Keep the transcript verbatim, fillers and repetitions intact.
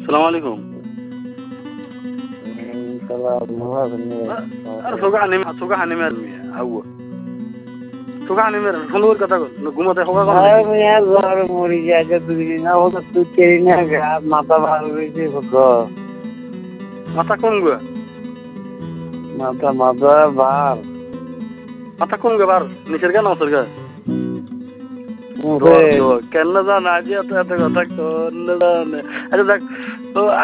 সালাম আলাইকুম। আর সোগা হানিম সোগা হানিম আর মিয়া আউয়া সোগা হানিম আর ফোন কথা কর ঘুমাতে হোগা কর আরে মিয়া জ্বর মরি যায় দুই দিন না হলো তুই তেরি না গা মাথা ভালো হয়েছে গো মাথা কম গো মাথা মাথা ভার মাথা কম গো বার নিচের গা নসর গা কেন না জানা আজ এত এত কথা কর না আচ্ছা দেখ